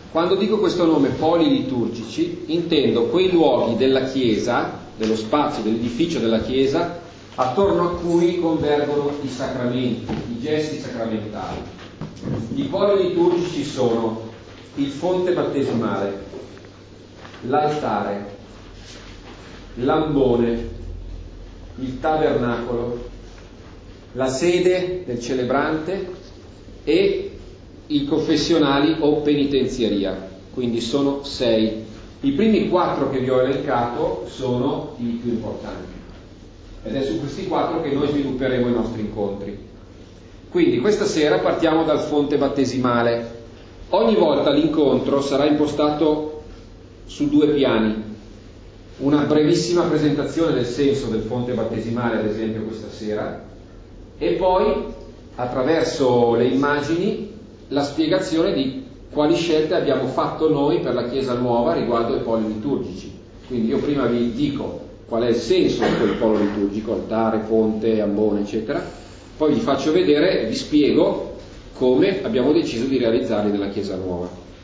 Quando dico questo nome poliliturgici, intendo quei luoghi della Chiesa, dello spazio, dell'edificio della Chiesa, attorno a cui convergono i sacramenti, i gesti sacramentali. I poliliturgici sono il fonte battesimale, l'altare, l'ambone, il tabernacolo, la sede del celebrante e i confessionali o penitenzieria, quindi sono 6. I primi 4 che vi ho elencato sono i più importanti ed è su questi 4 che noi svilupperemo i nostri incontri. Quindi questa sera partiamo dal fonte battesimale. Ogni volta l'incontro sarà impostato su 2 piani: una brevissima presentazione del senso del fonte battesimale, ad esempio questa sera, e poi attraverso le immagini la spiegazione di quali scelte abbiamo fatto noi per la Chiesa nuova riguardo ai poli liturgici. Quindi io prima vi dico qual è il senso di quel polo liturgico, altare, fonte, ambone, eccetera, poi vi faccio vedere, vi spiego come abbiamo deciso di realizzarli nella Chiesa nuova.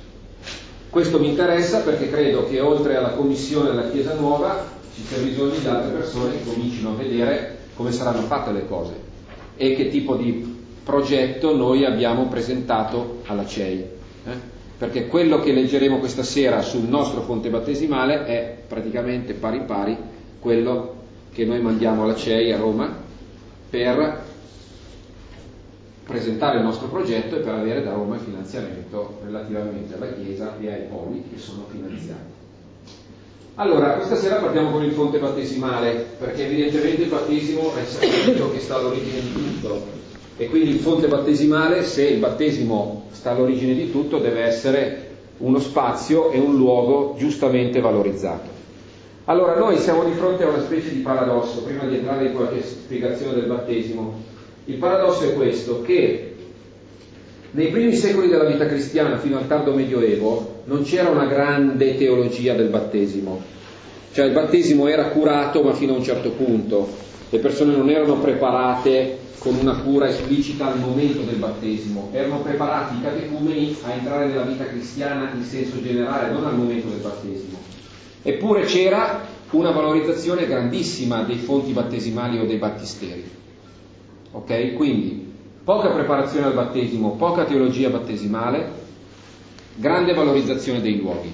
Questo mi interessa perché credo che oltre alla commissione della Chiesa nuova ci sia bisogno di altre persone che comincino a vedere come saranno fatte le cose e che tipo di progetto noi abbiamo presentato alla CEI, perché quello che leggeremo questa sera sul nostro fonte battesimale è praticamente pari pari quello che noi mandiamo alla CEI a Roma per presentare il nostro progetto e per avere da Roma il finanziamento relativamente alla Chiesa e ai poli che sono finanziati. Allora, questa sera partiamo con il fonte battesimale, perché evidentemente il battesimo è il sacramento che sta all'origine di tutto. E quindi il fonte battesimale, se il battesimo sta all'origine di tutto, deve essere uno spazio e un luogo giustamente valorizzato. Allora, noi siamo di fronte a una specie di paradosso, prima di entrare in qualche spiegazione del battesimo. Il paradosso è questo, che nei primi secoli della vita cristiana, fino al tardo Medioevo, non c'era una grande teologia del battesimo. Cioè il battesimo era curato, ma fino a un certo punto. Le persone non erano preparate con una cura esplicita al momento del battesimo, erano preparati i catecumeni a entrare nella vita cristiana in senso generale, non al momento del battesimo. Eppure c'era una valorizzazione grandissima dei fonti battesimali o dei battisteri. Ok? Quindi poca preparazione al battesimo, poca teologia battesimale, grande valorizzazione dei luoghi.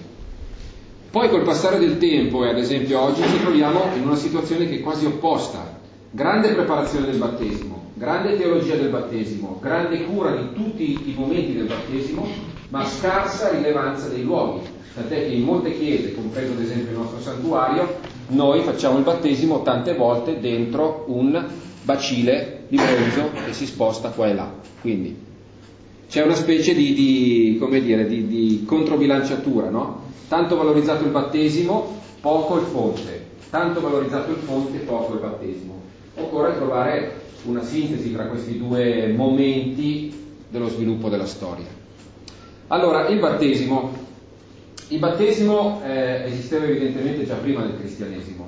Poi col passare del tempo, e ad esempio oggi, ci troviamo in una situazione che è quasi opposta: grande preparazione del battesimo, grande teologia del battesimo, grande cura di tutti i momenti del battesimo, ma scarsa rilevanza dei luoghi. Tant'è che in molte chiese, compreso ad esempio il nostro santuario, noi facciamo il battesimo tante volte dentro un bacile di bronzo che si sposta qua e là. Quindi c'è una specie di controbilanciatura, no? Tanto valorizzato il battesimo, poco il fonte. Tanto valorizzato il fonte, poco il battesimo. Occorre trovare una sintesi tra questi 2 momenti dello sviluppo della storia. Allora, il battesimo esisteva evidentemente già prima del cristianesimo.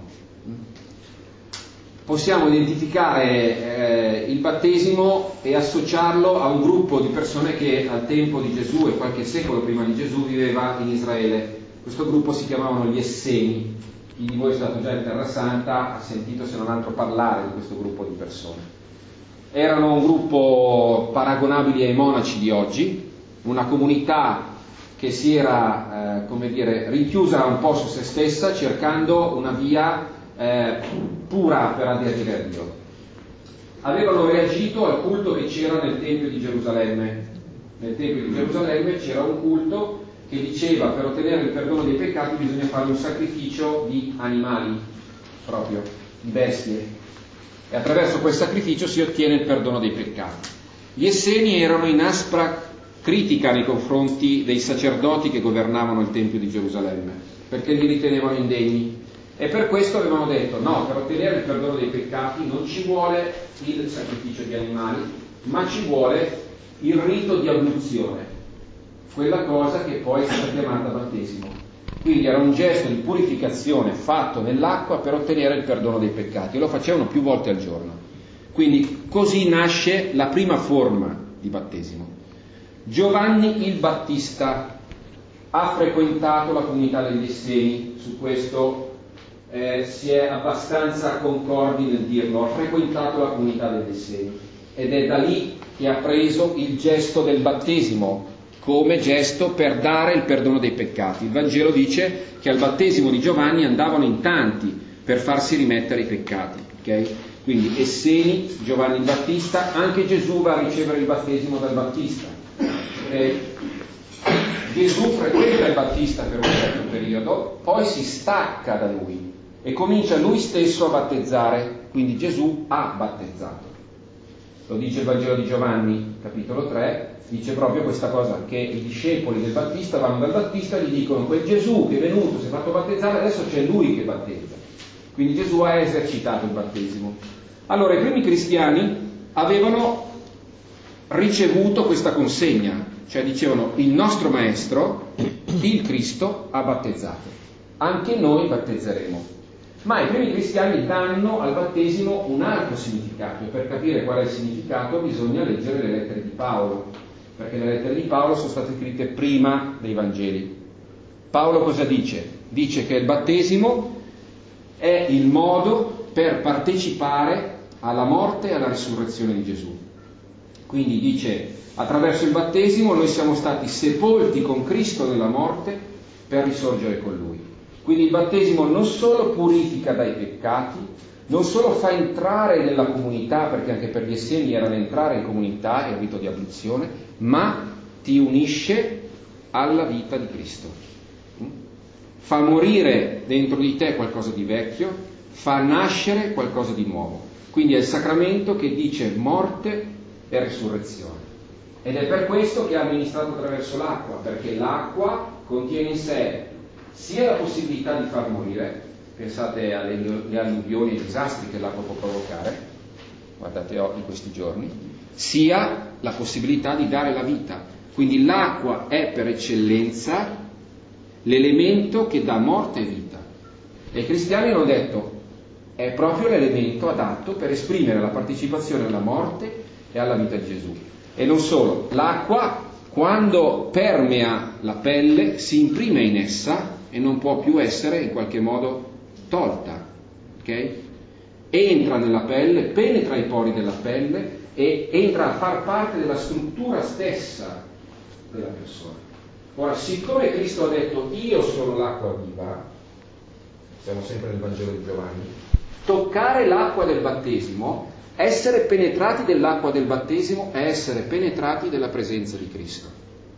Possiamo identificare il battesimo e associarlo a un gruppo di persone che al tempo di Gesù e qualche secolo prima di Gesù viveva in Israele. Questo gruppo si chiamavano gli Esseni. Chi di voi è stato già in Terra Santa ha sentito se non altro parlare di questo gruppo di persone. Erano un gruppo paragonabili ai monaci di oggi, una comunità che si era rinchiusa un po' su se stessa, cercando una via pura per aderire a Dio. Avevano reagito al culto che c'era nel Tempio di Gerusalemme. Nel Tempio di Gerusalemme c'era un culto che diceva: per ottenere il perdono dei peccati bisogna fare un sacrificio di animali, proprio, di bestie, e attraverso quel sacrificio si ottiene il perdono dei peccati. Gli Esseni erano in aspra critica nei confronti dei sacerdoti che governavano il Tempio di Gerusalemme, perché li ritenevano indegni, e per questo avevano detto: no, per ottenere il perdono dei peccati non ci vuole il sacrificio di animali, ma ci vuole il rito di abluzione, quella cosa che poi è stata chiamata battesimo. Quindi era un gesto di purificazione fatto nell'acqua per ottenere il perdono dei peccati, e lo facevano più volte al giorno. Quindi così nasce la prima forma di battesimo. Giovanni il Battista ha frequentato la comunità degli Esseni. Su questo si è abbastanza concordi nel dirlo, ha frequentato la comunità degli Esseni, ed è da lì che ha preso il gesto del battesimo come gesto per dare il perdono dei peccati. Il Vangelo dice che al battesimo di Giovanni andavano in tanti per farsi rimettere i peccati, ok? Quindi Esseni, Giovanni il Battista, anche Gesù va a ricevere il battesimo dal Battista, ok? Gesù frequenta il Battista per un certo periodo, poi si stacca da lui e comincia lui stesso a battezzare, quindi Gesù ha battezzato. Lo dice il Vangelo di Giovanni, capitolo 3, dice proprio questa cosa, che i discepoli del Battista vanno dal Battista e gli dicono: quel Gesù che è venuto, si è fatto battezzare, adesso c'è lui che battezza. Quindi Gesù ha esercitato il battesimo. Allora i primi cristiani avevano ricevuto questa consegna, cioè dicevano: il nostro maestro, il Cristo, ha battezzato, anche noi battezzeremo. Ma i primi cristiani danno al battesimo un altro significato, e per capire qual è il significato bisogna leggere le lettere di Paolo, perché le lettere di Paolo sono state scritte prima dei Vangeli. Paolo cosa dice? Dice che il battesimo è il modo per partecipare alla morte e alla risurrezione di Gesù. Quindi dice: attraverso il battesimo noi siamo stati sepolti con Cristo nella morte per risorgere con Lui. Quindi il battesimo non solo purifica dai peccati, non solo fa entrare nella comunità, perché anche per gli Esseni era entrare in comunità, il rito di abluzione, ma ti unisce alla vita di Cristo. Fa morire dentro di te qualcosa di vecchio, fa nascere qualcosa di nuovo. Quindi è il sacramento che dice morte e risurrezione. Ed è per questo che ha amministrato attraverso l'acqua, perché l'acqua contiene in sé sia la possibilità di far morire, pensate alle alluvioni e ai disastri che l'acqua può provocare, guardate in questi giorni, sia la possibilità di dare la vita. Quindi l'acqua è per eccellenza l'elemento che dà morte e vita. E i cristiani hanno detto: è proprio l'elemento adatto per esprimere la partecipazione alla morte e alla vita di Gesù. E non solo, l'acqua, quando permea la pelle, si imprime in essa e non può più essere in qualche modo tolta, ok? Entra nella pelle, penetra i pori della pelle e entra a far parte della struttura stessa della persona. Ora, siccome Cristo ha detto: io sono l'acqua viva, siamo sempre nel Vangelo di Giovanni, toccare l'acqua del battesimo, essere penetrati dell'acqua del battesimo, è essere penetrati della presenza di Cristo.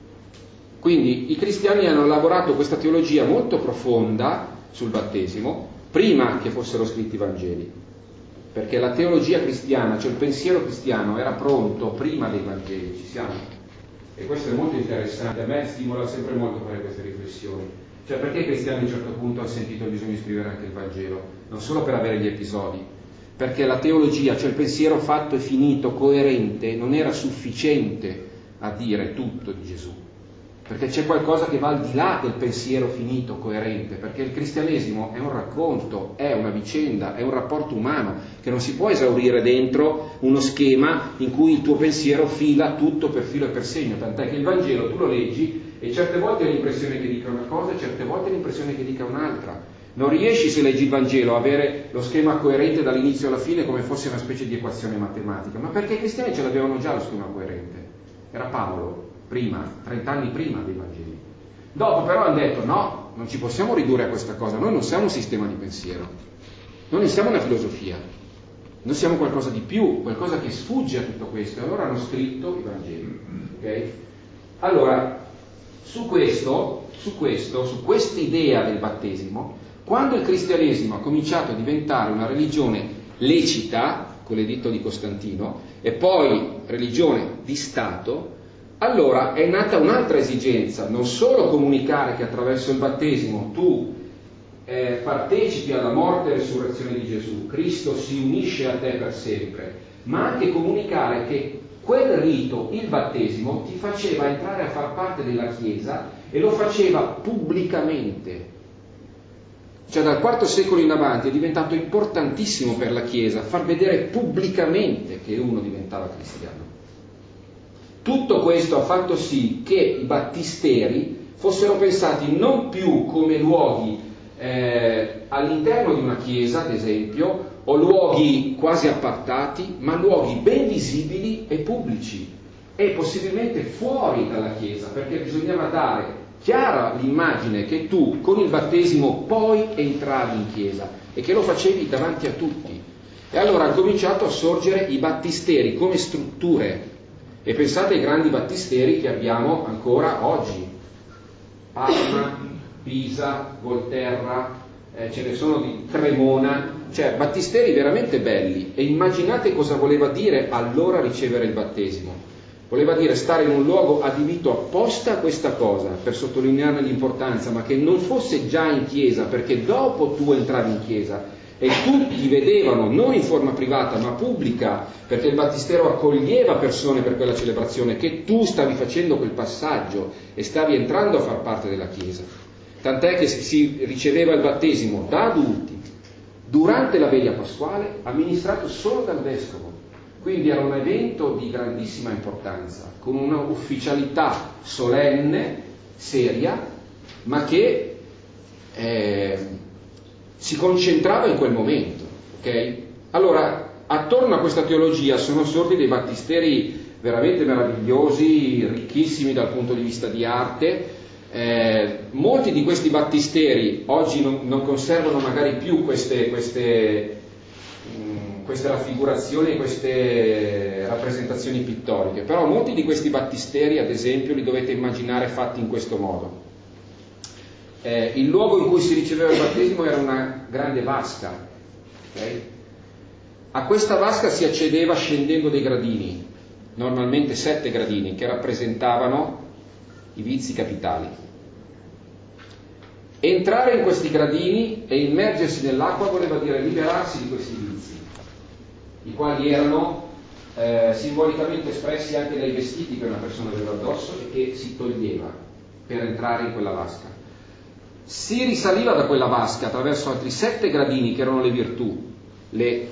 Quindi i cristiani hanno elaborato questa teologia molto profonda sul battesimo prima che fossero scritti i Vangeli, perché la teologia cristiana, cioè il pensiero cristiano, era pronto prima dei Vangeli. Ci siamo? E questo è molto interessante, a me stimola sempre molto fare queste riflessioni. Cioè, perché i cristiani a un certo punto hanno sentito il bisogno di scrivere anche il Vangelo? Non solo per avere gli episodi, perché la teologia, cioè il pensiero fatto e finito, coerente, non era sufficiente a dire tutto di Gesù, perché c'è qualcosa che va al di là del pensiero finito, coerente, perché il cristianesimo è un racconto, è una vicenda, è un rapporto umano che non si può esaurire dentro uno schema in cui il tuo pensiero fila tutto per filo e per segno, tant'è che il Vangelo tu lo leggi e certe volte hai l'impressione che dica una cosa e certe volte hai l'impressione che dica un'altra. Non riesci, se leggi il Vangelo, a avere lo schema coerente dall'inizio alla fine come fosse una specie di equazione matematica, ma perché i cristiani ce l'avevano già lo schema coerente. Era Paolo, prima, 30 anni prima dei Vangeli. Dopo però hanno detto: no, non ci possiamo ridurre a questa cosa, noi non siamo un sistema di pensiero, noi non siamo una filosofia, noi siamo qualcosa di più, qualcosa che sfugge a tutto questo, e allora hanno scritto i Vangeli. Okay? Allora, su questa idea del battesimo, quando il cristianesimo ha cominciato a diventare una religione lecita, con l'editto di Costantino, e poi religione di Stato, allora è nata un'altra esigenza: non solo comunicare che attraverso il battesimo tu partecipi alla morte e risurrezione di Gesù, Cristo si unisce a te per sempre, ma anche comunicare che quel rito, il battesimo, ti faceva entrare a far parte della Chiesa e lo faceva pubblicamente. Cioè dal IV secolo in avanti è diventato importantissimo per la Chiesa far vedere pubblicamente che uno diventava cristiano. Tutto questo ha fatto sì che i battisteri fossero pensati non più come luoghi all'interno di una chiesa, ad esempio, o luoghi quasi appartati, ma luoghi ben visibili e pubblici, e possibilmente fuori dalla chiesa, perché bisognava dare chiara l'immagine che tu con il battesimo poi entravi in chiesa e che lo facevi davanti a tutti. E allora hanno cominciato a sorgere i battisteri come strutture, e pensate ai grandi battisteri che abbiamo ancora oggi: Parma, Pisa, Volterra, ce ne sono di Cremona, cioè battisteri veramente belli. E immaginate cosa voleva dire allora ricevere il battesimo. Voleva dire stare in un luogo adibito apposta a questa cosa, per sottolinearne l'importanza, ma che non fosse già in chiesa, perché dopo tu entravi in chiesa e tutti vedevano, non in forma privata ma pubblica, perché il battistero accoglieva persone per quella celebrazione, che tu stavi facendo quel passaggio e stavi entrando a far parte della chiesa. Tant'è che si riceveva il battesimo da adulti durante la veglia pasquale, amministrato solo dal vescovo. Quindi era un evento di grandissima importanza, con una ufficialità solenne, seria, ma che si concentrava in quel momento. Okay? Allora, attorno a questa teologia sono sorti dei battisteri veramente meravigliosi, ricchissimi dal punto di vista di arte. Molti di questi battisteri oggi non conservano magari più queste raffigurazioni, queste rappresentazioni pittoriche, però molti di questi battisteri, ad esempio, li dovete immaginare fatti in questo modo. Il luogo in cui si riceveva il battesimo era una grande vasca, okay? A questa vasca si accedeva scendendo dei gradini, normalmente 7 gradini, che rappresentavano i vizi capitali. Entrare in questi gradini e immergersi nell'acqua voleva dire liberarsi di questi vizi, i quali erano simbolicamente espressi anche dai vestiti che una persona aveva addosso e che si toglieva per entrare in quella vasca. Si risaliva da quella vasca attraverso altri 7 gradini che erano le virtù, le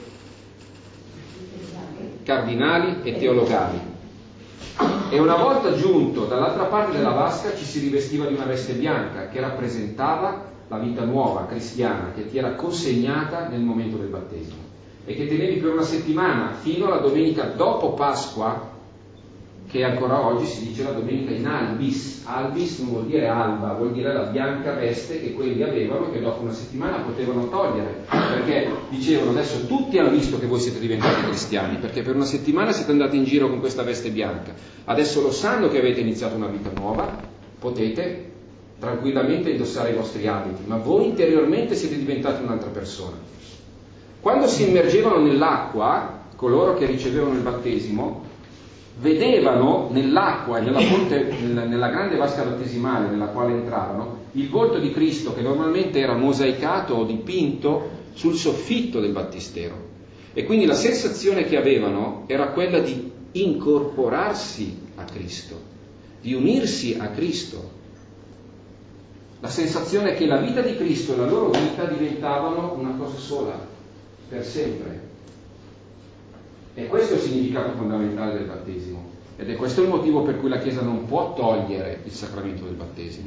cardinali e teologali, e una volta giunto dall'altra parte della vasca ci si rivestiva di una veste bianca che rappresentava la vita nuova cristiana che ti era consegnata nel momento del battesimo e che tenevi per una settimana fino alla domenica dopo Pasqua, che ancora oggi si dice la domenica in albis. Albis non vuol dire alba, vuol dire la bianca veste che quelli avevano e che dopo una settimana potevano togliere, perché dicevano: adesso tutti hanno visto che voi siete diventati cristiani, perché per una settimana siete andati in giro con questa veste bianca, adesso lo sanno che avete iniziato una vita nuova, potete tranquillamente indossare i vostri abiti, ma voi interiormente siete diventati un'altra persona. Quando si immergevano nell'acqua, coloro che ricevevano il battesimo vedevano nell'acqua e nella fonte, nella grande vasca battesimale nella quale entravano, il volto di Cristo, che normalmente era mosaicato o dipinto sul soffitto del battistero. E quindi la sensazione che avevano era quella di incorporarsi a Cristo, di unirsi a Cristo. La sensazione che la vita di Cristo e la loro vita diventavano una cosa sola, per sempre. E questo è il significato fondamentale del battesimo, ed è questo il motivo per cui la Chiesa non può togliere il sacramento del battesimo.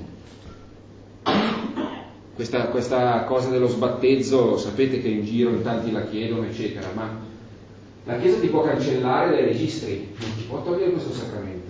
Questa cosa dello sbattezzo, sapete che in giro in tanti la chiedono, eccetera, ma la Chiesa ti può cancellare dai registri, non ti può togliere questo sacramento.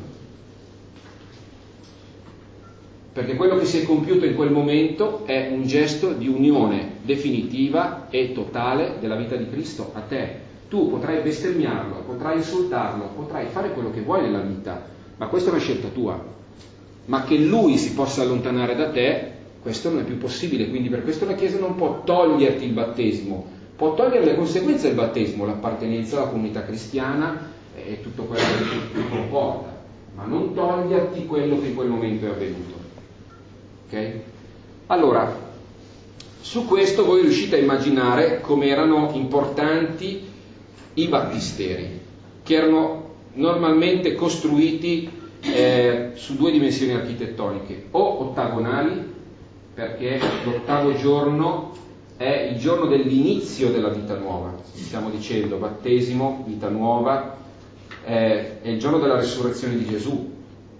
Perché quello che si è compiuto in quel momento è un gesto di unione definitiva e totale della vita di Cristo a te. Tu potrai bestemmiarlo, potrai insultarlo, potrai fare quello che vuoi nella vita, ma questa è una scelta tua. Ma che lui si possa allontanare da te, questo non è più possibile. Quindi per questo la Chiesa non può toglierti il battesimo, può togliere le conseguenze del battesimo, l'appartenenza alla comunità cristiana e tutto quello che comporta, ma non toglierti quello che in quel momento è avvenuto. Ok? Allora, su questo voi riuscite a immaginare come erano importanti i battisteri, che erano normalmente costruiti su 2 dimensioni architettoniche, o ottagonali, perché l'8° giorno è il giorno dell'inizio della vita nuova, stiamo dicendo battesimo, vita nuova, è il giorno della resurrezione di Gesù,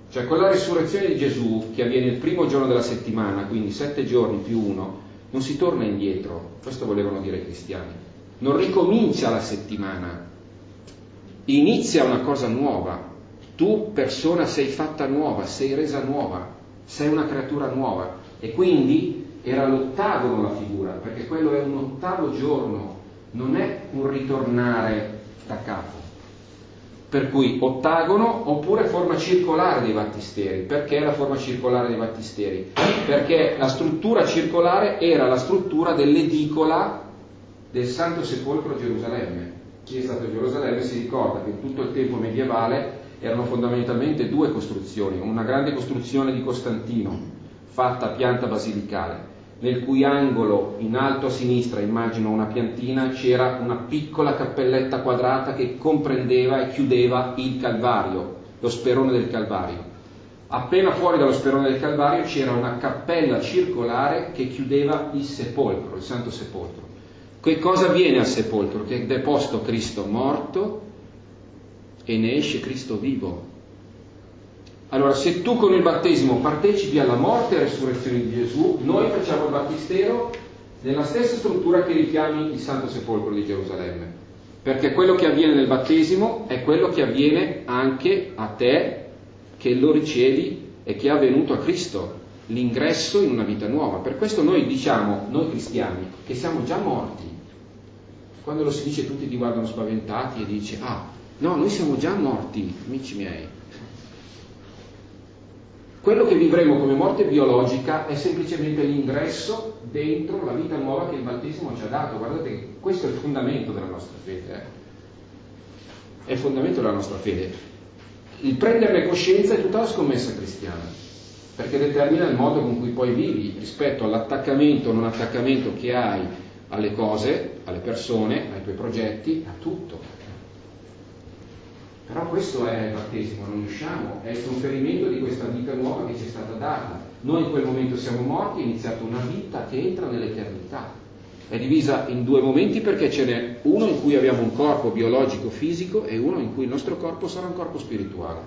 Cioè quella risurrezione di Gesù che avviene il primo giorno della settimana, quindi 7 giorni più 1, non si torna indietro, questo volevano dire i cristiani. Non ricomincia la settimana, inizia una cosa nuova. Tu persona sei fatta nuova, sei resa nuova, sei una creatura nuova. E quindi era l'ottagono la figura, perché quello è un ottavo giorno, non è un ritornare da capo. Per cui ottagono oppure forma circolare dei battisteri. Perché la forma circolare dei battisteri? Perché la struttura circolare era la struttura dell'edicola del Santo Sepolcro a Gerusalemme. Chi è stato a Gerusalemme si ricorda che in tutto il tempo medievale erano fondamentalmente 2 costruzioni. Una grande costruzione di Costantino, fatta a pianta basilicale, nel cui angolo in alto a sinistra, immagino una piantina, c'era una piccola cappelletta quadrata che comprendeva e chiudeva il Calvario, lo sperone del Calvario. Appena fuori dallo sperone del Calvario c'era una cappella circolare che chiudeva il sepolcro, il Santo Sepolcro. Che cosa avviene al sepolcro? Che è deposto Cristo morto e ne esce Cristo vivo. Allora, se tu con il battesimo partecipi alla morte e resurrezione di Gesù, noi facciamo il battistero nella stessa struttura che richiami il Santo Sepolcro di Gerusalemme, perché quello che avviene nel battesimo è quello che avviene anche a te che lo ricevi e che è avvenuto a Cristo, l'ingresso in una vita nuova. Per questo noi diciamo, noi cristiani, che siamo già morti. Quando lo si dice tutti ti guardano spaventati e dice, no, noi siamo già morti, amici miei. Quello che vivremo come morte biologica è semplicemente l'ingresso dentro la vita nuova che il battesimo ci ha dato. Guardate che questo è il fondamento della nostra fede. È il fondamento della nostra fede. Il prenderne coscienza è tutta la scommessa cristiana, perché determina il modo con cui poi vivi rispetto all'attaccamento o non attaccamento che hai alle cose, alle persone, ai tuoi progetti, a tutto. Però questo è il battesimo, non usciamo, è il conferimento di questa vita nuova che ci è stata data. Noi in quel momento siamo morti, è iniziata una vita che entra nell'eternità. È divisa in 2 momenti perché ce n'è uno in cui abbiamo un corpo biologico fisico e uno in cui il nostro corpo sarà un corpo spirituale.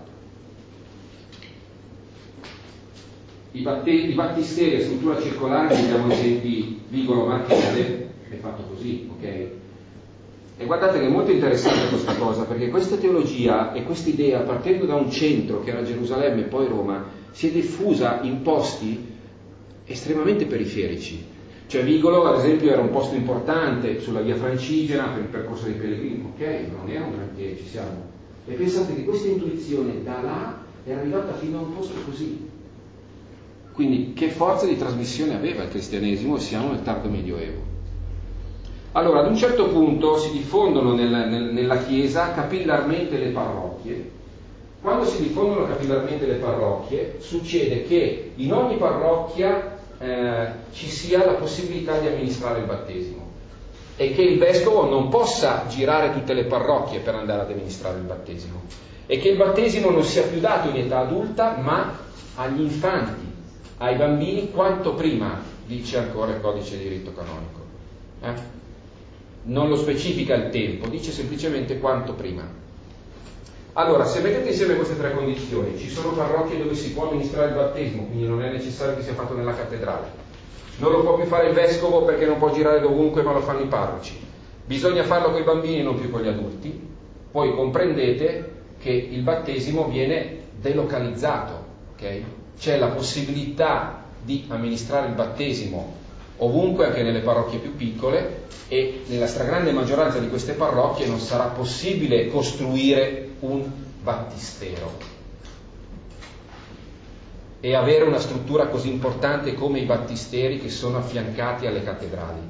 I battisteri a struttura circolare, vediamo esempi, Vigolo Marchese, è fatto così, ok? E guardate che è molto interessante questa cosa, perché questa teologia e questa idea, partendo da un centro che era Gerusalemme e poi Roma, si è diffusa in posti estremamente periferici. Cioè Vigolo, ad esempio, era un posto importante sulla via Francigena per il percorso dei pellegrini, ok, non era un granché, ci siamo. E pensate che questa intuizione da là è arrivata fino a un posto così. Quindi che forza di trasmissione aveva il cristianesimo, e siamo nel tardo medioevo. Allora, ad un certo punto si diffondono nella Chiesa capillarmente le parrocchie. Quando si diffondono capillarmente le parrocchie, succede che in ogni parrocchia ci sia la possibilità di amministrare il battesimo e che il vescovo non possa girare tutte le parrocchie per andare ad amministrare il battesimo e che il battesimo non sia più dato in età adulta ma agli infanti, ai bambini quanto prima, dice ancora il codice di diritto canonico. Non lo specifica il tempo, dice semplicemente quanto prima. Allora, se mettete insieme queste 3 condizioni, ci sono parrocchie dove si può amministrare il battesimo, quindi non è necessario che sia fatto nella cattedrale, non lo può più fare il vescovo perché non può girare dovunque ma lo fanno i parroci, bisogna farlo con i bambini non più con gli adulti, poi comprendete che il battesimo viene delocalizzato, ok? C'è la possibilità di amministrare il battesimo ovunque, anche nelle parrocchie più piccole, e nella stragrande maggioranza di queste parrocchie non sarà possibile costruire un battistero e avere una struttura così importante come i battisteri che sono affiancati alle cattedrali.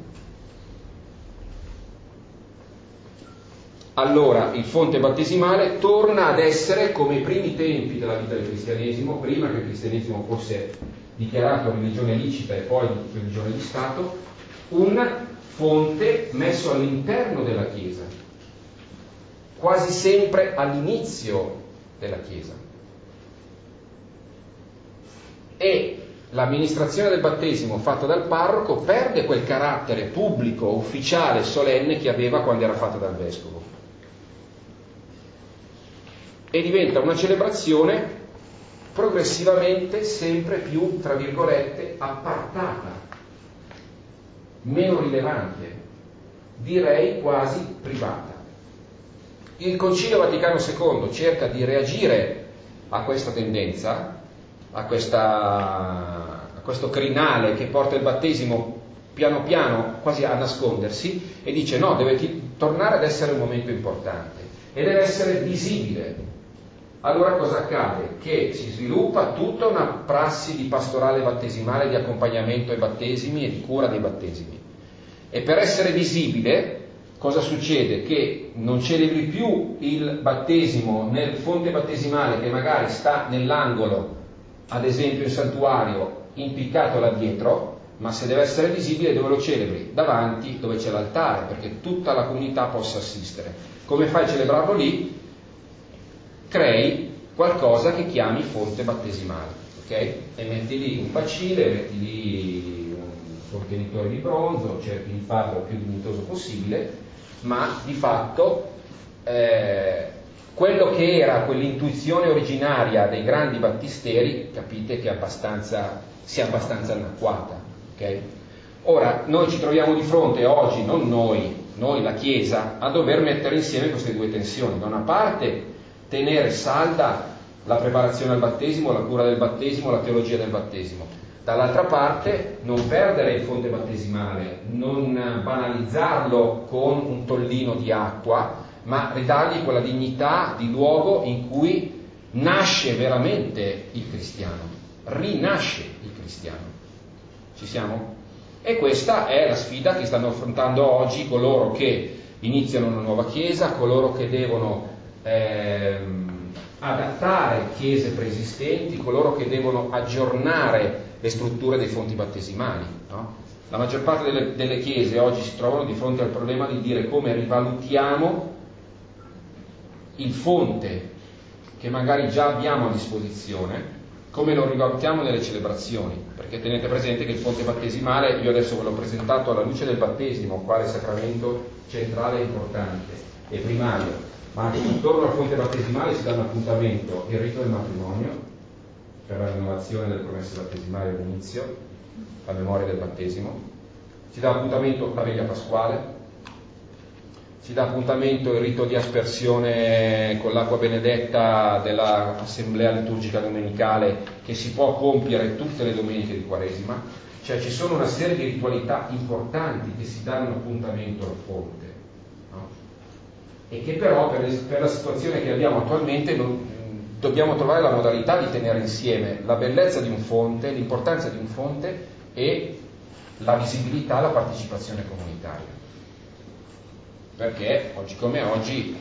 Allora il fonte battesimale torna ad essere, come i primi tempi della vita del cristianesimo, prima che il cristianesimo fosse dichiarato religione licita e poi religione di Stato, un fonte messo all'interno della Chiesa, quasi sempre all'inizio della Chiesa. E l'amministrazione del battesimo fatta dal parroco perde quel carattere pubblico, ufficiale, solenne che aveva quando era fatta dal vescovo. E diventa una celebrazione progressivamente sempre più, tra virgolette, appartata, meno rilevante, direi quasi privata. Il Concilio Vaticano II cerca di reagire a questa tendenza, a questo crinale che porta il battesimo piano piano quasi a nascondersi, e dice no, deve tornare ad essere un momento importante e deve essere visibile. Allora cosa accade? Che si sviluppa tutta una prassi di pastorale battesimale, di accompagnamento ai battesimi e di cura dei battesimi. E per essere visibile, cosa succede? Che non celebri più il battesimo nel fonte battesimale che magari sta nell'angolo, ad esempio in santuario, impiccato là dietro, ma se deve essere visibile dove lo celebri? Davanti, dove c'è l'altare, perché tutta la comunità possa assistere. Come fai a celebrarlo lì? Crei qualcosa che chiami fonte battesimale, ok? E metti lì un bacile, metti lì un contenitore di bronzo, cerchi di farlo il più dignitoso possibile, ma di fatto quello che era quell'intuizione originaria dei grandi battisteri, capite che sia abbastanza anacquata, ok? Ora, noi ci troviamo di fronte oggi, non noi la Chiesa, a dover mettere insieme queste due tensioni. Da una parte tenere salda la preparazione al battesimo, la cura del battesimo, la teologia del battesimo. Dall'altra parte non perdere il fonte battesimale, non banalizzarlo con un tollino di acqua, ma ridargli quella dignità di luogo in cui nasce veramente il cristiano, rinasce il cristiano. Ci siamo? E questa è la sfida che stanno affrontando oggi coloro che iniziano una nuova chiesa, coloro che devono adattare chiese preesistenti, coloro che devono aggiornare le strutture dei fonti battesimali, no? La maggior parte delle chiese oggi si trovano di fronte al problema di dire come rivalutiamo il fonte che magari già abbiamo a disposizione, come lo rivalutiamo nelle celebrazioni, perché tenete presente che il fonte battesimale, io adesso ve l'ho presentato alla luce del battesimo, quale sacramento centrale e importante e primario, ma anche intorno al fonte battesimale si dà un appuntamento, il rito del matrimonio, per la rinnovazione delle promesse battesimali all'inizio, la memoria del battesimo, si dà appuntamento la veglia pasquale, si dà appuntamento il rito di aspersione con l'acqua benedetta dell'assemblea liturgica domenicale che si può compiere tutte le domeniche di Quaresima, cioè ci sono una serie di ritualità importanti che si danno appuntamento al fonte, no? E che però per la situazione che abbiamo attualmente dobbiamo trovare la modalità di tenere insieme la bellezza di un fonte, l'importanza di un fonte e la visibilità, la partecipazione comunitaria. Perché oggi come oggi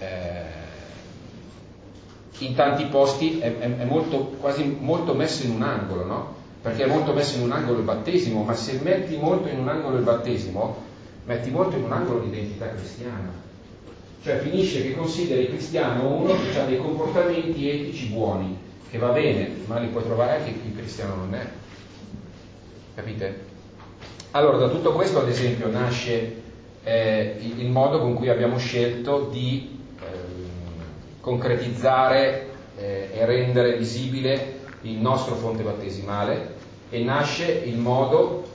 in tanti posti è quasi molto messo in un angolo, no? Perché è molto messo in un angolo il battesimo, ma se metti molto in un angolo il battesimo, metti molto in un angolo l'identità cristiana. Cioè finisce che consideri cristiano uno che ha dei comportamenti etici buoni, che va bene, ma li puoi trovare anche chi cristiano non è. Capite? Allora da tutto questo ad esempio nasce il modo con cui abbiamo scelto di concretizzare e rendere visibile il nostro fonte battesimale, e nasce il modo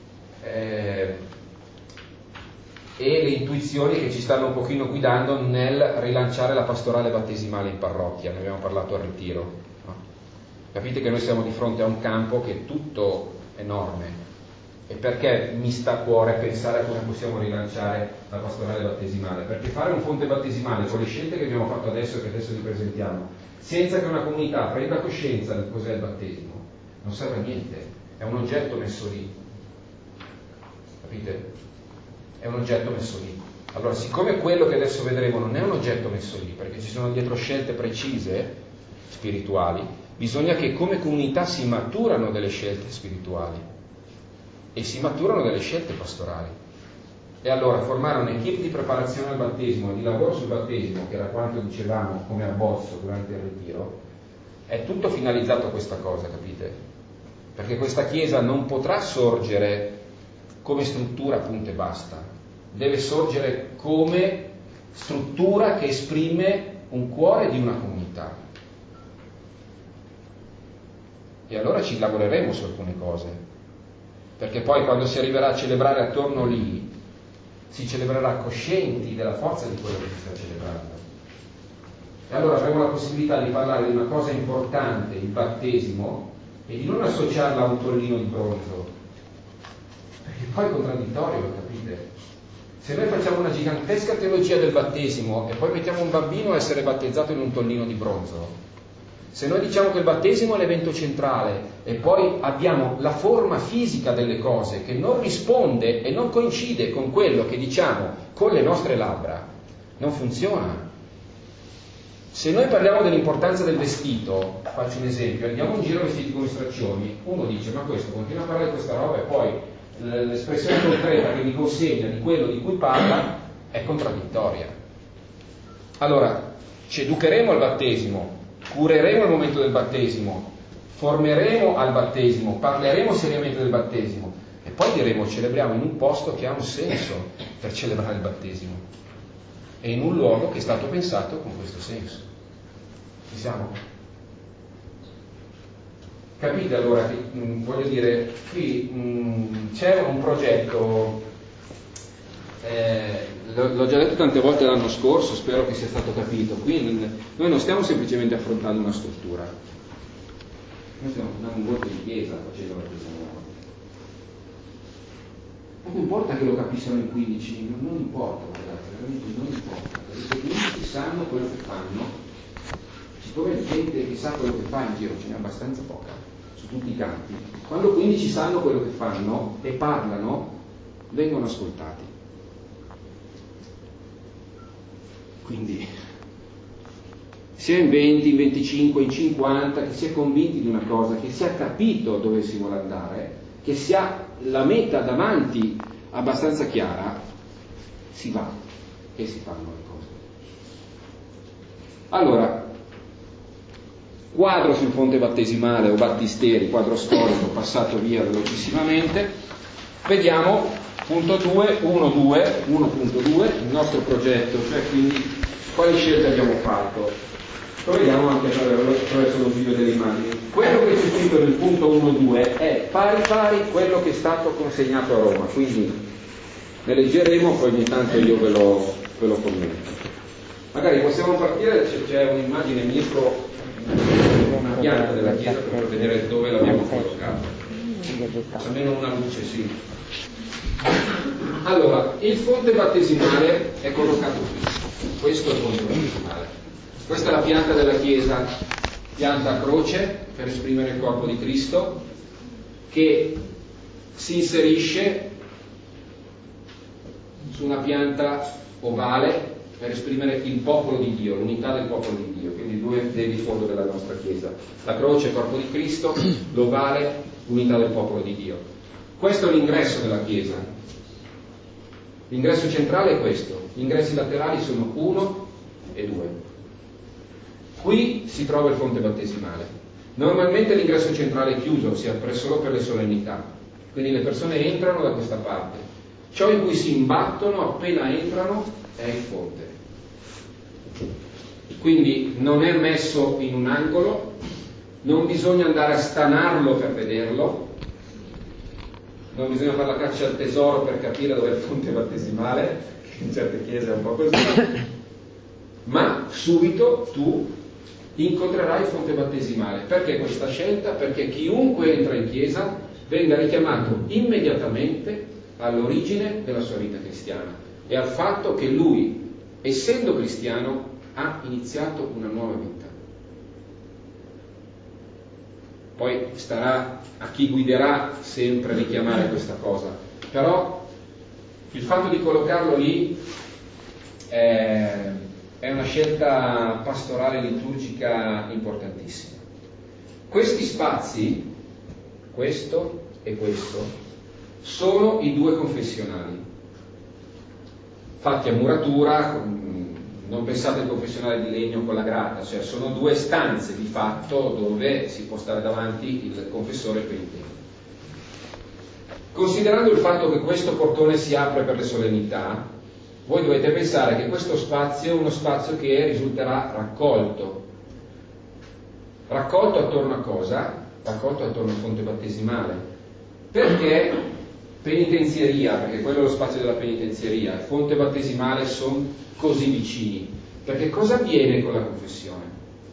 e le intuizioni che ci stanno un pochino guidando nel rilanciare la pastorale battesimale in parrocchia. Ne abbiamo parlato al ritiro, no? Capite che noi siamo di fronte a un campo che è tutto enorme. E perché mi sta a cuore pensare a come possiamo rilanciare la pastorale battesimale? Perché fare un fonte battesimale con le scelte che abbiamo fatto adesso e che adesso vi presentiamo, senza che una comunità prenda coscienza di cos'è il battesimo, non serve a niente, è un oggetto messo lì. Capite? È un oggetto messo lì. Allora, siccome quello che adesso vedremo non è un oggetto messo lì, perché ci sono dietro scelte precise, spirituali, bisogna che come comunità si maturano delle scelte spirituali e si maturano delle scelte pastorali. E allora formare un'equipe di preparazione al battesimo e di lavoro sul battesimo, che era quanto dicevamo come abbozzo durante il ritiro, è tutto finalizzato a questa cosa, capite? Perché questa Chiesa non potrà sorgere come struttura punto e basta, deve sorgere come struttura che esprime un cuore di una comunità. E allora ci lavoreremo su alcune cose, perché poi quando si arriverà a celebrare attorno lì, si celebrerà coscienti della forza di quello che si sta celebrando. E allora avremo la possibilità di parlare di una cosa importante, il battesimo, e di non associarla a un tollino di bronzo, perché poi è contraddittorio, lo capite? Se noi facciamo una gigantesca teologia del battesimo e poi mettiamo un bambino a essere battezzato in un tollino di bronzo, se noi diciamo che il battesimo è l'evento centrale e poi abbiamo la forma fisica delle cose che non risponde e non coincide con quello che diciamo con le nostre labbra, non funziona. Se noi parliamo dell'importanza del vestito, faccio un esempio, andiamo in giro vestiti come straccioni, uno dice ma questo continua a parlare di questa roba e poi l'espressione concreta che mi consegna di quello di cui parla è contraddittoria. Allora, ci educheremo al battesimo, cureremo il momento del battesimo, formeremo al battesimo, parleremo seriamente del battesimo e poi diremo celebriamo in un posto che ha un senso per celebrare il battesimo e in un luogo che è stato pensato con questo senso. Ci siamo? Capite allora che, voglio dire, qui c'è un progetto, l'ho già detto tante volte l'anno scorso, spero che sia stato capito, qui noi non stiamo semplicemente affrontando una struttura, noi stiamo affrontando un voto di chiesa facendo la chiesa nuova. Non importa che lo capiscano in 15, non importa, ragazzi, veramente non importa, perché i 15 sanno quello che fanno, siccome gente che sa quello che fa in giro ce n'è abbastanza poca, su tutti i campi, quando 15 sanno quello che fanno e parlano, vengono ascoltati. Quindi, sia in 20, in 25, in 50, che si è convinti di una cosa, che si è capito dove si vuole andare, che si ha la meta davanti abbastanza chiara, si va e si fanno le cose. Allora, quadro sul fonte battesimale o battisteri, quadro storico passato via velocissimamente, vediamo punto 2, 1.2, il nostro progetto, cioè quindi quali scelte abbiamo fatto. Lo vediamo anche attraverso lo studio delle immagini. Quello che c'è scritto nel punto 1.2 è pari quello che è stato consegnato a Roma, quindi ne leggeremo, poi ogni tanto io ve lo commento. Magari possiamo partire, c'è un'immagine dietro una pianta della chiesa per vedere dove l'abbiamo collocata. Almeno una luce, sì. Allora, il fonte battesimale è collocato qui. Questo è il fonte battesimale. Questa è la pianta della chiesa, pianta a croce per esprimere il corpo di Cristo, che si inserisce su una pianta ovale per esprimere il popolo di Dio, l'unità del popolo di Dio, quindi due idee di fondo della nostra chiesa. La croce, corpo di Cristo, l'ovale, unità del popolo di Dio. Questo è l'ingresso della chiesa. L'ingresso centrale è questo, gli ingressi laterali sono 1 e 2. Qui si trova il fonte battesimale. Normalmente l'ingresso centrale è chiuso, si apre solo per le solennità, quindi le persone entrano da questa parte. Ciò in cui si imbattono appena entrano è il fonte. Quindi non è messo in un angolo, non bisogna andare a stanarlo per vederlo, non bisogna fare la caccia al tesoro per capire dove è il fonte battesimale, che in certe chiese è un po' così, ma subito tu incontrerai il fonte battesimale. Perché questa scelta? Perché chiunque entra in chiesa venga richiamato immediatamente all'origine della sua vita cristiana e al fatto che lui, essendo cristiano, ha iniziato una nuova vita. Poi starà a chi guiderà sempre richiamare questa cosa, però il fatto di collocarlo lì è una scelta pastorale liturgica importantissima. Questi spazi, questo e questo, sono i due confessionali, fatti a muratura. Non pensate al confessionale di legno con la grata, cioè sono due stanze di fatto dove si può stare davanti il confessore e il penitente. Considerando il fatto che questo portone si apre per le solennità, voi dovete pensare che questo spazio è uno spazio che risulterà raccolto. Raccolto attorno a cosa? raccolto attorno al fonte battesimale. Perché penitenzieria? Perché quello è lo spazio della penitenzieria, il fonte battesimale sono così vicini. Perché cosa avviene con la confessione?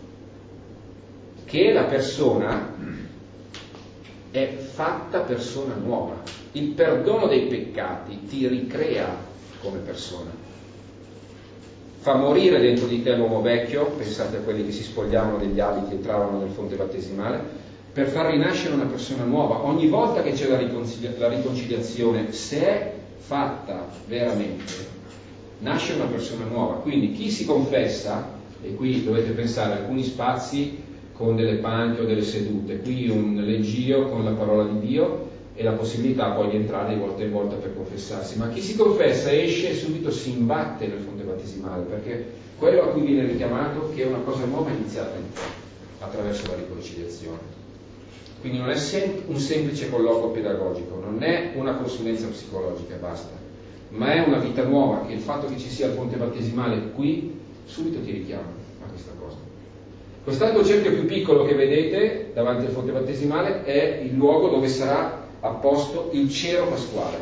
Che la persona è fatta persona nuova. Il perdono dei peccati ti ricrea come persona. Fa morire dentro di te l'uomo vecchio, pensate a quelli che si spogliavano degli abiti e entravano nel fonte battesimale, per far rinascere una persona nuova. Ogni volta che c'è la riconciliazione, se è fatta veramente, nasce una persona nuova. Quindi chi si confessa, e qui dovete pensare a alcuni spazi con delle panche o delle sedute, qui un leggio con la parola di Dio e la possibilità poi di entrare di volta in volta per confessarsi, ma chi si confessa esce e subito si imbatte nel fonte battesimale, perché quello a cui viene richiamato che è una cosa nuova è iniziata in te attraverso la riconciliazione. Quindi non è un semplice colloquio pedagogico, non è una consulenza psicologica e basta, ma è una vita nuova, che il fatto che ci sia il fonte battesimale qui subito ti richiama a questa cosa. Quest'altro cerchio più piccolo che vedete davanti al fonte battesimale è il luogo dove sarà apposto il cero pasquale.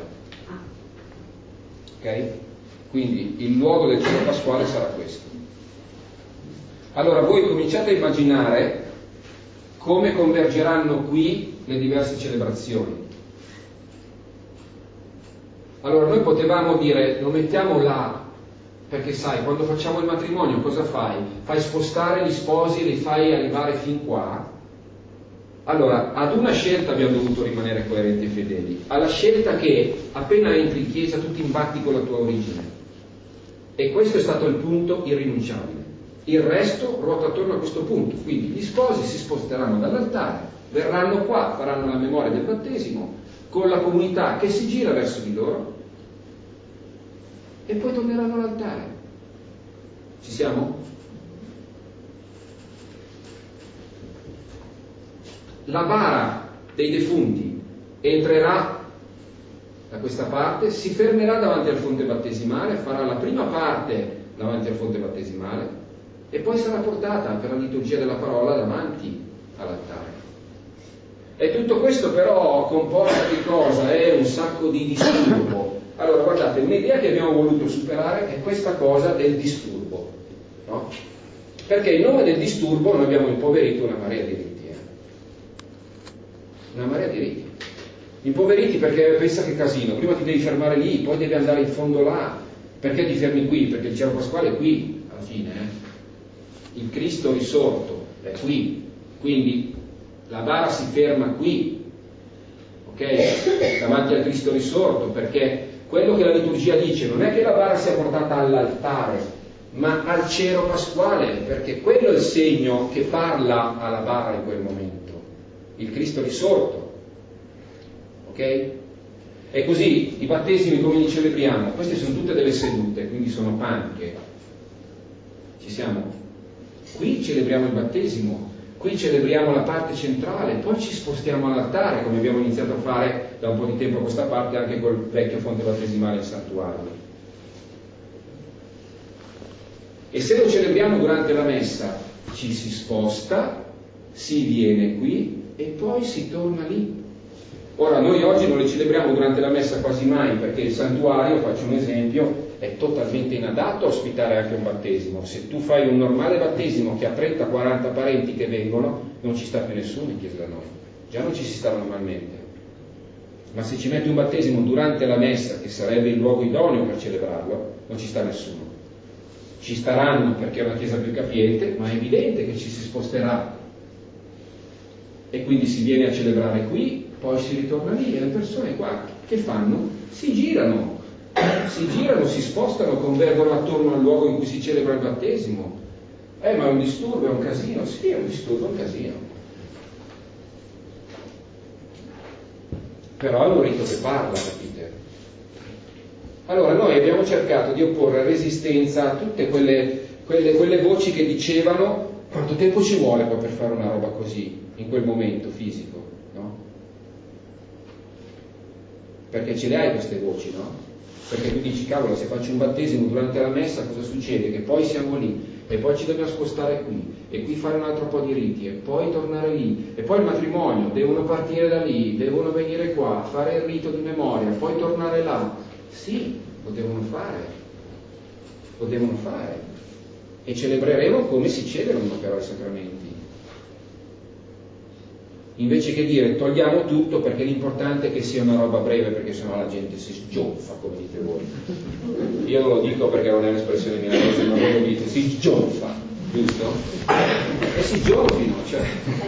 Ok? Quindi il luogo del cero pasquale sarà questo. Allora voi cominciate a immaginare come convergeranno qui le diverse celebrazioni. Allora noi potevamo dire lo mettiamo là, perché sai, quando facciamo il matrimonio cosa fai? Fai spostare gli sposi e li fai arrivare fin qua. Allora, ad una scelta abbiamo dovuto rimanere coerenti e fedeli, alla scelta che appena entri in chiesa tu ti imbatti con la tua origine. E questo è stato il punto irrinunciabile. Il resto ruota attorno a questo punto, quindi gli sposi si sposteranno dall'altare, verranno qua, faranno la memoria del battesimo, con la comunità che si gira verso di loro e poi torneranno all'altare. Ci siamo? La bara dei defunti entrerà da questa parte, si fermerà davanti al fonte battesimale, farà la prima parte davanti al fonte battesimale e poi sarà portata per la liturgia della parola davanti all'altare. E tutto questo però comporta che cosa? È un sacco di disturbo. Allora guardate, un'idea che abbiamo voluto superare è questa cosa del disturbo, no? Perché in nome del disturbo noi abbiamo impoverito una marea di riti. Una marea di riti. Impoveriti perché pensa che casino, prima ti devi fermare lì, poi devi andare in fondo là. Perché ti fermi qui? Perché il cero pasquale è qui, alla fine. Il Cristo risorto è qui. Quindi la bara si ferma qui, ok? Davanti al Cristo risorto, perché quello che la liturgia dice non è che la bara sia portata all'altare, ma al cero pasquale, perché quello è il segno che parla alla bara in quel momento. Il Cristo risorto, ok? E così i battesimi come li celebriamo? Queste sono tutte delle sedute, quindi sono panche. Ci siamo? Qui celebriamo il battesimo, qui celebriamo la parte centrale, poi ci spostiamo all'altare, come abbiamo iniziato a fare da un po' di tempo a questa parte anche col vecchio fonte battesimale in santuario. E se lo celebriamo durante la messa, ci si sposta, si viene qui e poi si torna lì. Ora noi oggi non le celebriamo durante la messa quasi mai, perché il santuario, faccio un esempio, è totalmente inadatto a ospitare anche un battesimo. Se tu fai un normale battesimo che ha 30-40 parenti che vengono, non ci sta più nessuno in chiesa da noi, già non ci si sta normalmente. Ma se ci metti un battesimo durante la messa, che sarebbe il luogo idoneo per celebrarlo, non ci sta nessuno. Ci staranno perché è una chiesa più capiente, ma è evidente che ci si sposterà. E quindi si viene a celebrare qui, poi si ritorna lì e le persone qua che fanno? Si girano, si spostano, convergono attorno al luogo in cui si celebra il battesimo. Ma è un disturbo, è un casino? Sì, è un disturbo, è un casino. Però è un rito che parla, capite? Allora noi abbiamo cercato di opporre resistenza a tutte quelle voci che dicevano quanto tempo ci vuole poi per fare una roba così, in quel momento fisico, no? Perché ce le hai queste voci, no? Perché tu dici, cavolo, se faccio un battesimo durante la messa cosa succede? Che poi siamo lì e poi ci dobbiamo spostare qui, e qui fare un altro po' di riti, e poi tornare lì, e poi il matrimonio, devono partire da lì, devono venire qua, fare il rito di memoria, poi tornare là. Sì, lo devono fare, e celebreremo come si celebrano però i sacramenti. Invece che dire togliamo tutto perché l'importante è che sia una roba breve, perché sennò la gente si sgionfa, come dite voi. Io non lo dico perché non è un'espressione milanese, ma voi lo dite, si sgionfa, giusto? E si sgionfino, cioè.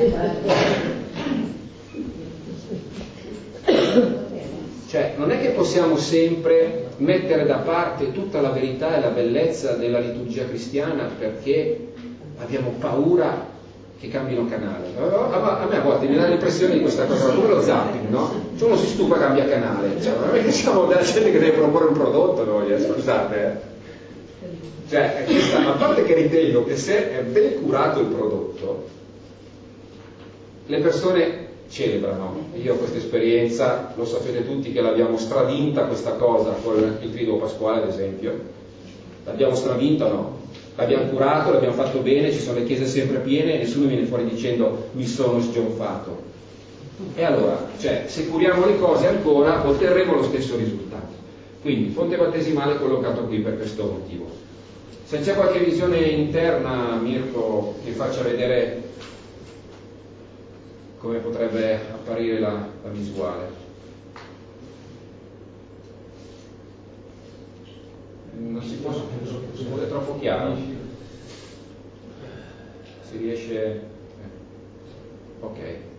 Cioè, non è che possiamo sempre mettere da parte tutta la verità e la bellezza della liturgia cristiana perché abbiamo paura che cambino canale. A me a volte mi dà l'impressione di questa cosa, come lo zapping, no? Cioè uno si stufa, cambia canale. Cioè, non è che siamo della gente che deve proporre un prodotto noi, scusate. Cioè, a parte che ritengo che se è ben curato il prodotto, le persone celebrano. Io ho questa esperienza, lo sapete tutti che l'abbiamo stravinta questa cosa con il Triduo Pasquale, ad esempio. L'abbiamo stravinta o no? L'abbiamo curato, l'abbiamo fatto bene, ci sono le chiese sempre piene e nessuno viene fuori dicendo mi sono sgionfato. E allora, cioè, se curiamo le cose ancora otterremo lo stesso risultato. Quindi, fonte battesimale collocato qui per questo motivo. Se c'è qualche visione interna, Mirko, che faccia vedere come potrebbe apparire la visuale. Non si può, è troppo chiaro. Si riesce. Ok.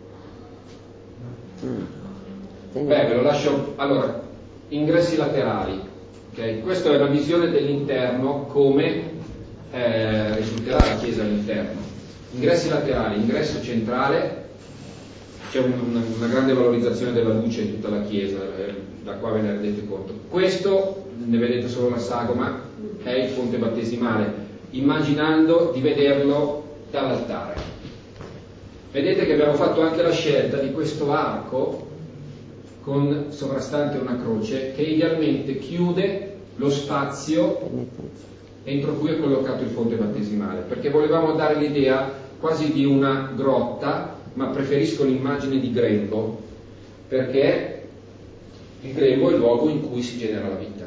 Beh, ve lo lascio. Allora, ingressi laterali. Okay? Questa è la visione dell'interno come risulterà la chiesa all'interno. Ingressi laterali, ingresso centrale. C'è una grande valorizzazione della luce in tutta la chiesa, da qua ve ne rendete conto. Questo, ne vedete solo la sagoma, è il fonte battesimale, immaginando di vederlo dall'altare. Vedete che abbiamo fatto anche la scelta di questo arco con sovrastante una croce che idealmente chiude lo spazio entro cui è collocato il fonte battesimale, perché volevamo dare l'idea quasi di una grotta, ma preferisco l'immagine di grembo, perché il grembo è il luogo in cui si genera la vita.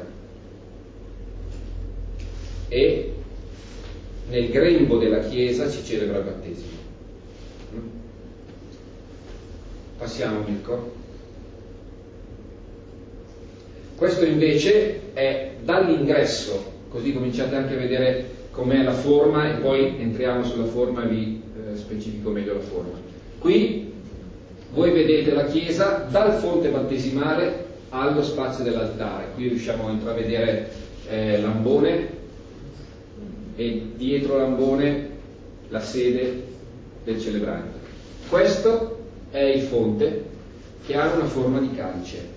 E nel grembo della Chiesa si celebra il battesimo. Passiamo, Mirko. Questo invece è dall'ingresso, così cominciate anche a vedere com'è la forma e poi entriamo sulla forma e vi specifico meglio la forma. Qui voi vedete la chiesa dal fonte battesimale allo spazio dell'altare. Qui riusciamo a intravedere l'ambone e dietro l'ambone la sede del celebrante. Questo è il fonte che ha una forma di calice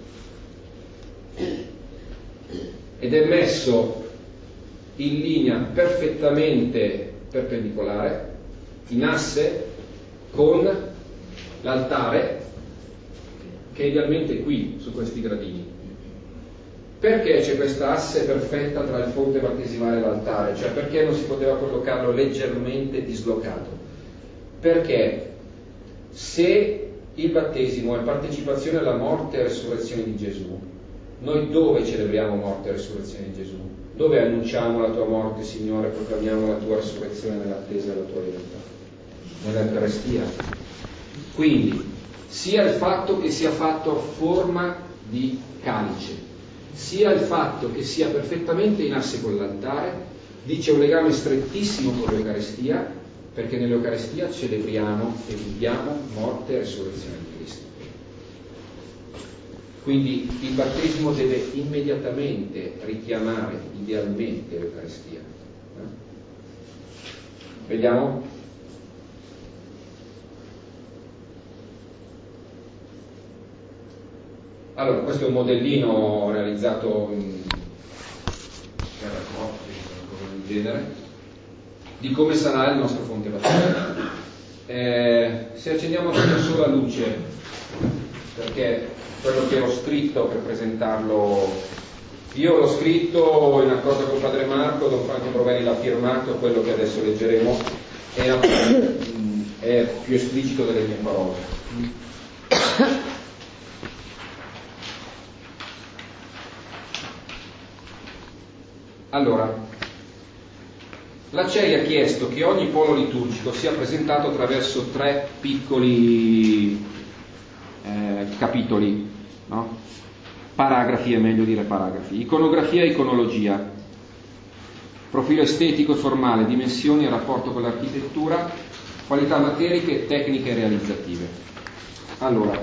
ed è messo in linea perfettamente perpendicolare, in asse con l'altare che è idealmente qui su questi gradini. Perché c'è questa asse perfetta tra il fonte battesimale e l'altare? Cioè perché non si poteva collocarlo leggermente dislocato? Perché se il battesimo è partecipazione alla morte e resurrezione di Gesù, noi dove celebriamo morte e resurrezione di Gesù? Dove annunciamo la tua morte, Signore, proclamiamo la tua resurrezione nell'attesa della tua venuta? Nell'Eucaristia. Quindi, sia il fatto che sia fatto a forma di calice, sia il fatto che sia perfettamente in asse con l'altare, dice un legame strettissimo con l'Eucaristia, perché nell'Eucaristia celebriamo e viviamo morte e resurrezione di Cristo. Quindi il battesimo deve immediatamente richiamare idealmente l'Eucaristia. Vediamo? Allora, questo è un modellino realizzato in terracotta, qualcosa del genere, di come sarà il nostro fonte battesimale. Se accendiamo una sola luce, perché quello che ero scritto per presentarlo Io l'ho scritto in accordo con padre Marco, Don Franco Provelli l'ha firmato, quello che adesso leggeremo è più esplicito delle mie parole. Allora, la CEI ha chiesto che ogni polo liturgico sia presentato attraverso 3 piccoli capitoli, no? Paragrafi, è meglio dire paragrafi. Iconografia e iconologia, profilo estetico e formale, dimensioni e rapporto con l'architettura, qualità materiche, tecniche e realizzative. Allora,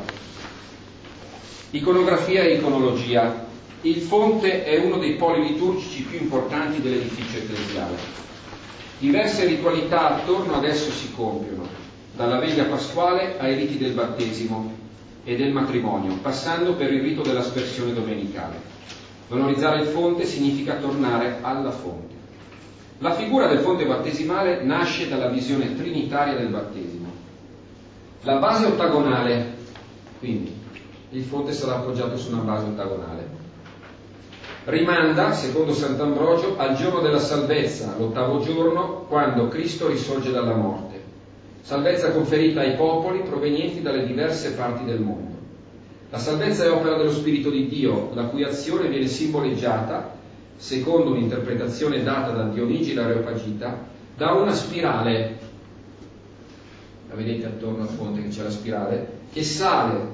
iconografia e iconologia. Il fonte è uno dei poli liturgici più importanti dell'edificio ecclesiale. Diverse ritualità attorno ad esso si compiono, dalla veglia pasquale ai riti del battesimo e del matrimonio, passando per il rito dell'aspersione domenicale. Valorizzare il fonte significa tornare alla fonte. La figura del fonte battesimale nasce dalla visione trinitaria del battesimo. La base ottagonale, quindi il fonte sarà appoggiato su una base ottagonale, rimanda, secondo Sant'Ambrogio, al giorno della salvezza, l'8° giorno, quando Cristo risorge dalla morte. Salvezza conferita ai popoli provenienti dalle diverse parti del mondo. La salvezza è opera dello Spirito di Dio, la cui azione viene simboleggiata, secondo un'interpretazione data da Dionigi l'Areopagita, da una spirale. La vedete attorno al fonte che c'è la spirale, che sale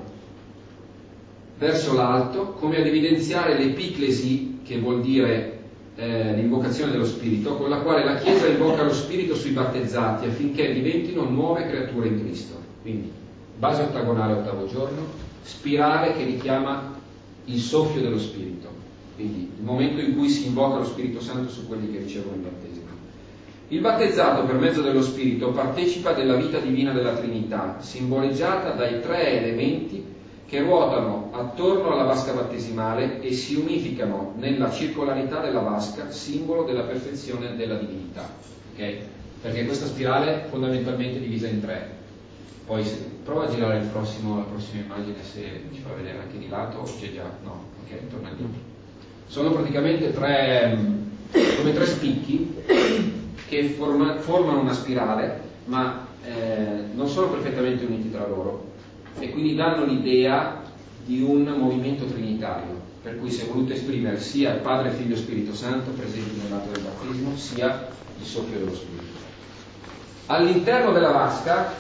verso l'alto, come ad evidenziare l'epiclesi, che vuol dire l'invocazione dello Spirito, con la quale la Chiesa invoca lo Spirito sui battezzati affinché diventino nuove creature in Cristo. Quindi base ottagonale, 8° giorno, spirale che richiama il soffio dello Spirito, quindi il momento in cui si invoca lo Spirito Santo su quelli che ricevono il battesimo. Il battezzato per mezzo dello Spirito partecipa della vita divina della Trinità, simboleggiata dai 3 elementi che ruotano attorno alla vasca battesimale e si unificano nella circolarità della vasca, simbolo della perfezione della divinità. Okay? Perché questa spirale è fondamentalmente divisa in 3. Poi prova a girare la prossima immagine, se ci fa vedere anche di lato, o c'è già? No, ok, torna indietro. Sono praticamente 3 spicchi che formano una spirale, ma non sono perfettamente uniti tra loro, e quindi danno l'idea di un movimento trinitario, per cui si è voluto esprimere sia il Padre, Figlio e Spirito Santo presenti nell'atto del battesimo, sia il soffio dello Spirito. All'interno della vasca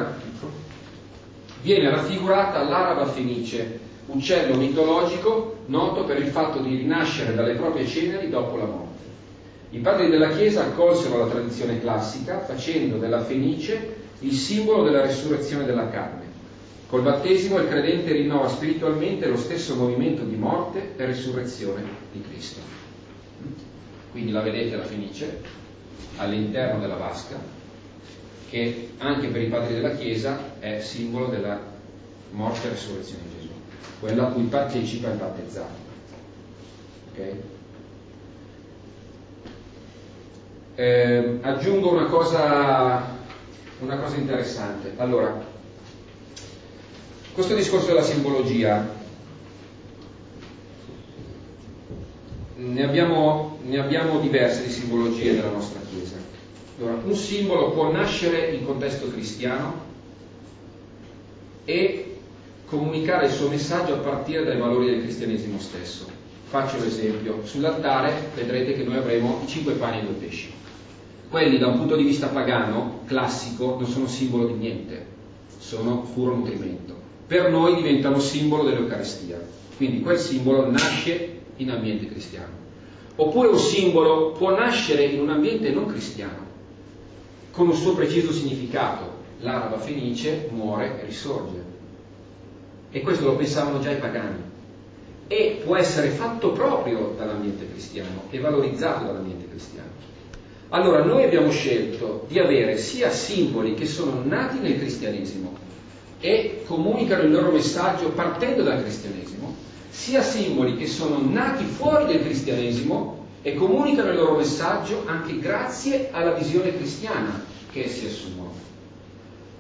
viene raffigurata l'araba fenice, uccello mitologico noto per il fatto di rinascere dalle proprie ceneri dopo la morte. I padri della Chiesa accolsero la tradizione classica facendo della fenice il simbolo della resurrezione della carne. Col battesimo il credente rinnova spiritualmente lo stesso movimento di morte e risurrezione di Cristo. Quindi la vedete la fenice all'interno della vasca, che anche per i padri della Chiesa è simbolo della morte e risurrezione di Gesù, quella a cui partecipa il battezzato. Okay? Aggiungo una cosa interessante. Allora, questo discorso della simbologia ne abbiamo diverse di simbologie nella nostra Chiesa. Allora, un simbolo può nascere in contesto cristiano e comunicare il suo messaggio a partire dai valori del cristianesimo stesso. Faccio l'esempio: sull'altare vedrete che noi avremo i 5 pani e 2 pesci. Quelli da un punto di vista pagano, classico, non sono simbolo di niente, sono puro nutrimento. Per noi diventano simbolo dell'Eucaristia, quindi quel simbolo nasce in ambiente cristiano. Oppure un simbolo può nascere in un ambiente non cristiano, con un suo preciso significato. L'araba fenice muore e risorge, e questo lo pensavano già i pagani, e può essere fatto proprio dall'ambiente cristiano e valorizzato dall'ambiente cristiano. Allora noi abbiamo scelto di avere sia simboli che sono nati nel cristianesimo e comunicano il loro messaggio partendo dal cristianesimo, sia simboli che sono nati fuori del cristianesimo e comunicano il loro messaggio anche grazie alla visione cristiana che essi assumono.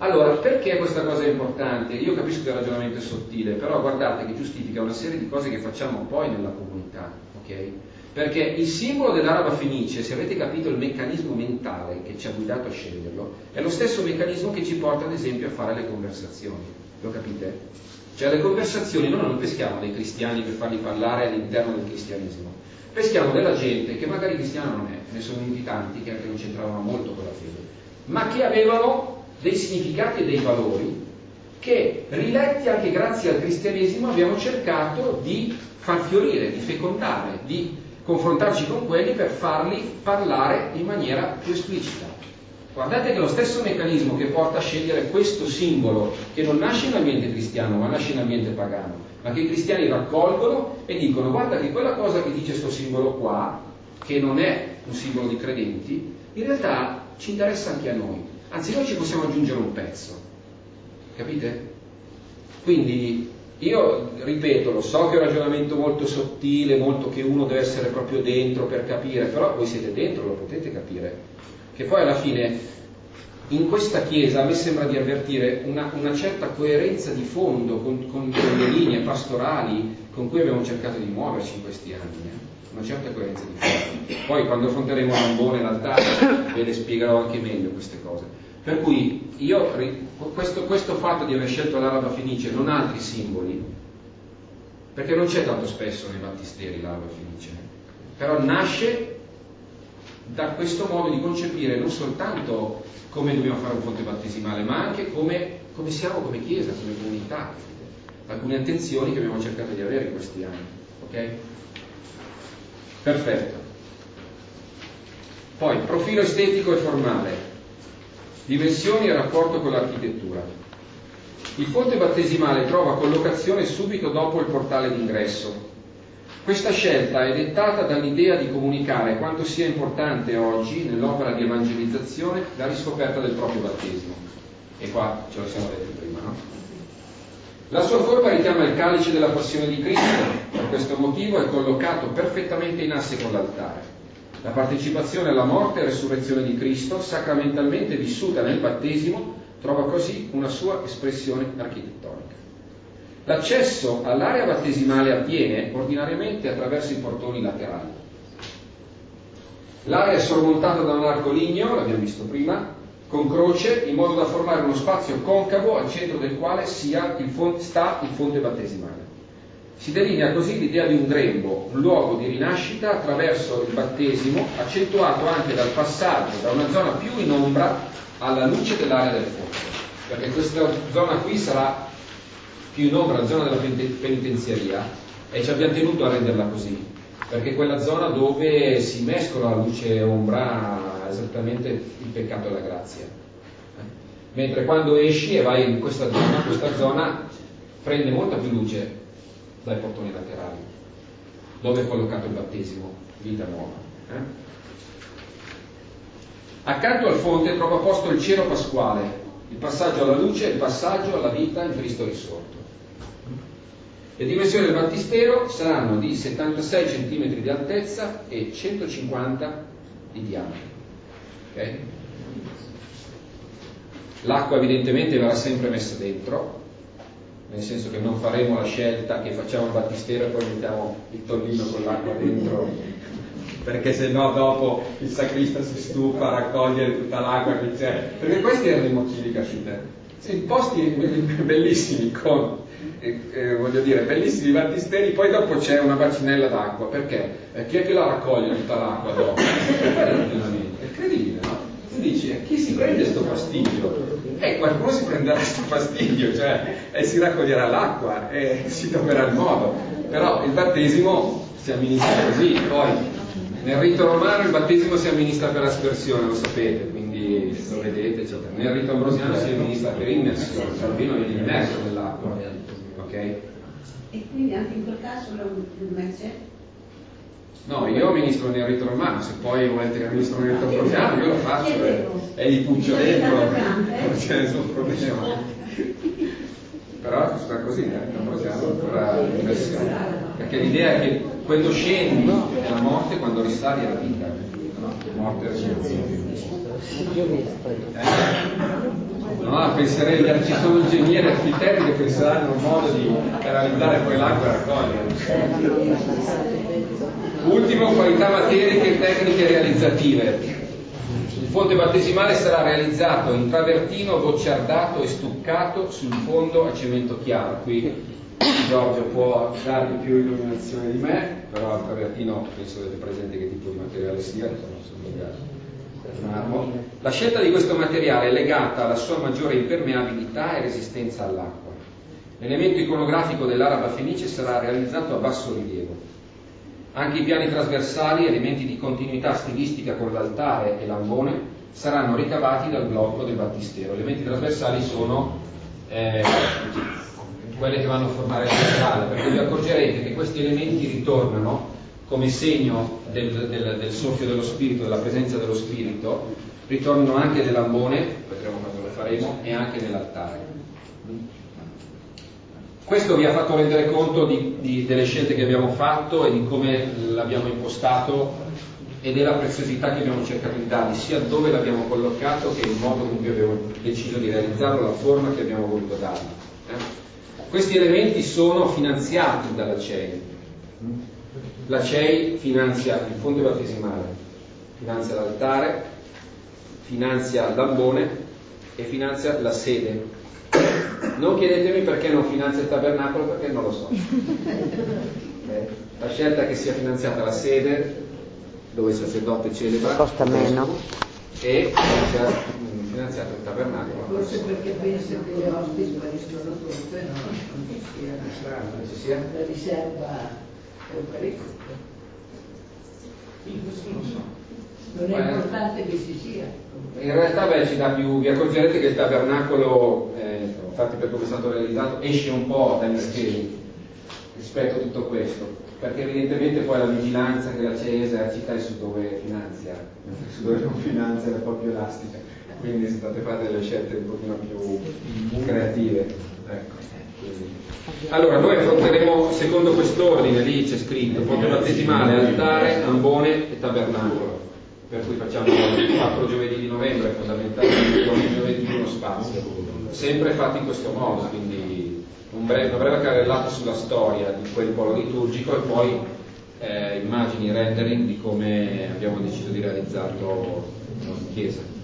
Allora, perché questa cosa è importante? Io capisco che il ragionamento è sottile, però guardate che giustifica una serie di cose che facciamo poi nella comunità, ok? Perché il simbolo dell'araba fenice, se avete capito il meccanismo mentale che ci ha guidato a sceglierlo, è lo stesso meccanismo che ci porta ad esempio a fare le conversazioni. Lo capite? Cioè le conversazioni noi non peschiamo dei cristiani per farli parlare all'interno del cristianesimo, peschiamo della gente che magari cristiana non è, ne sono venuti tanti che anche non c'entravano molto con la fede, ma che avevano dei significati e dei valori che, riletti anche grazie al cristianesimo, abbiamo cercato di far fiorire, di fecondare, di confrontarci con quelli per farli parlare in maniera più esplicita. Guardate che lo stesso meccanismo che porta a scegliere questo simbolo, che non nasce in ambiente cristiano, ma nasce in ambiente pagano, ma che i cristiani raccolgono e dicono: guarda che quella cosa che dice sto simbolo qua, che non è un simbolo di credenti, in realtà ci interessa anche a noi. Anzi, noi ci possiamo aggiungere un pezzo, capite? Quindi io ripeto, lo so che è un ragionamento molto sottile, molto che uno deve essere proprio dentro per capire, però voi siete dentro, lo potete capire, che poi alla fine in questa Chiesa a me sembra di avvertire una certa coerenza di fondo con le linee pastorali con cui abbiamo cercato di muoverci in questi anni. Una certa coerenza di fondo. Poi quando affronteremo Rambone in realtà ve le spiegherò anche meglio queste cose. Per cui io questo fatto di aver scelto l'araba fenice, non altri simboli, perché non c'è tanto spesso nei battisteri l'araba fenice, però nasce da questo modo di concepire non soltanto come dobbiamo fare un fonte battesimale, ma anche come siamo come Chiesa, come comunità. Alcune attenzioni che abbiamo cercato di avere in questi anni. Ok? Perfetto. Poi, profilo estetico e formale, dimensioni e rapporto con l'architettura. Il fonte battesimale trova collocazione subito dopo il portale d'ingresso. Questa scelta è dettata dall'idea di comunicare quanto sia importante oggi, nell'opera di evangelizzazione, la riscoperta del proprio battesimo. E qua ce lo siamo detti prima, no? La sua forma richiama il calice della passione di Cristo, per questo motivo è collocato perfettamente in asse con l'altare. La partecipazione alla morte e resurrezione di Cristo, sacramentalmente vissuta nel battesimo, trova così una sua espressione architettonica. L'accesso all'area battesimale avviene ordinariamente attraverso i portoni laterali. L'area è sormontata da un arco ligneo, l'abbiamo visto prima, con croce, in modo da formare uno spazio concavo al centro del quale sta il fonte battesimale. Si delinea così l'idea di un grembo, un luogo di rinascita attraverso il battesimo, accentuato anche dal passaggio da una zona più in ombra alla luce dell'area del fonte, perché questa zona qui sarà più in ombra, la zona della penitenziaria, e ci abbiamo tenuto a renderla così, perché è quella zona dove si mescola la luce e ombra esattamente il peccato e la grazia. Mentre quando esci e vai in questa zona prende molta più luce dai portoni laterali, dove è collocato il battesimo, vita nuova. Accanto al fonte trova posto il cielo pasquale, il passaggio alla luce e il passaggio alla vita in Cristo risorto. Le dimensioni del battistero saranno di 76 cm di altezza e 150 di diametro. Okay? L'acqua evidentemente verrà sempre messa dentro, nel senso che non faremo la scelta che facciamo il battistero e poi mettiamo il tonnino con l'acqua dentro, perché se no dopo il sacrista si stufa a raccogliere tutta l'acqua che c'è, perché questi erano i motivi, capite? In posti bellissimi con voglio dire, bellissimi battisteri, poi dopo c'è una bacinella d'acqua, perché? Chi è che la raccoglie tutta l'acqua dopo? È incredibile, no? Tu dici, chi si prende sto fastidio? Qualcuno si prenderà sto fastidio, cioè, e si raccoglierà l'acqua e si troverà il modo, però il battesimo si amministra così. Poi nel rito romano il battesimo si amministra per aspersione, lo sapete, quindi lo vedete, eccetera. Nel rito ambrosiano si amministra per immersione, Calvino viene immerso nell'acqua, ok? E quindi anche in quel caso lo immerge? No, io amministro nel rito romano, se poi volete che amministro nel rito ambrosiano io lo faccio, e gli puccio dentro, non c'è nessun problema. Però sta così, nel rito ambrosiano ancora immersione, perché l'idea è che quando scendi è la morte, quando risali è la vita. Morte e resurrezione. No, penserei che ci sono ingegneri e architetti che penseranno a un modo di realizzare poi l'acqua e raccogliere. Ultimo, qualità materiche, tecniche realizzative. Il fonte battesimale sarà realizzato in travertino bocciardato e stuccato sul fondo a cemento chiaro. Qui Giorgio può darvi più illuminazione di me, però il travertino penso avete presente che tipo di materiale sia, marmo. La scelta di questo materiale è legata alla sua maggiore impermeabilità e resistenza all'acqua. L'elemento iconografico dell'araba fenice sarà realizzato a basso rilievo. Anche i piani trasversali, elementi di continuità stilistica con l'altare e l'ambone, saranno ricavati dal blocco del battistero. Elementi trasversali sono quelle che vanno a formare la laterale, perché vi accorgerete che questi elementi ritornano come segno del soffio dello spirito, della presenza dello spirito, ritornano anche nell'ambone, vedremo quando lo faremo, e anche nell'altare. Questo vi ha fatto rendere conto delle scelte che abbiamo fatto e di come l'abbiamo impostato e della preziosità che abbiamo cercato di dargli, sia dove l'abbiamo collocato che il modo con cui abbiamo deciso di realizzarlo, la forma che abbiamo voluto dargli. Questi elementi sono finanziati dalla CEI. La CEI finanzia il fonte battesimale, finanzia l'altare, finanzia l'ambone e finanzia la sede. Non chiedetemi perché non finanzia il tabernacolo, perché non lo so. La scelta è che sia finanziata la sede, dove il sacerdote celebra, costa meno, e finanziato il tabernacolo. Forse perché pensa che le osti spariscono tutte, no? Non ci sia la riserva eucaristica. Non è importante che ci sia. In realtà ci dà più, vi accorgerete che il tabernacolo, infatti per come è stato realizzato, esce un po' dagli schemi rispetto a tutto questo, perché evidentemente poi la vigilanza che la CEI esercita è su dove finanzia, su dove non finanzia è un po' più elastica, quindi sono state fatte delle scelte un pochino più creative. Ecco. Allora, noi affronteremo secondo quest'ordine, lì c'è scritto fonte battesimale, altare, ambone e tabernacolo, per cui facciamo 4 giovedì di novembre, fondamentalmente ogni giovedì uno spazio, sempre fatto in questo modo, quindi una breve carrellata sulla storia di quel polo liturgico e poi immagini, rendering di come abbiamo deciso di realizzarlo in chiesa.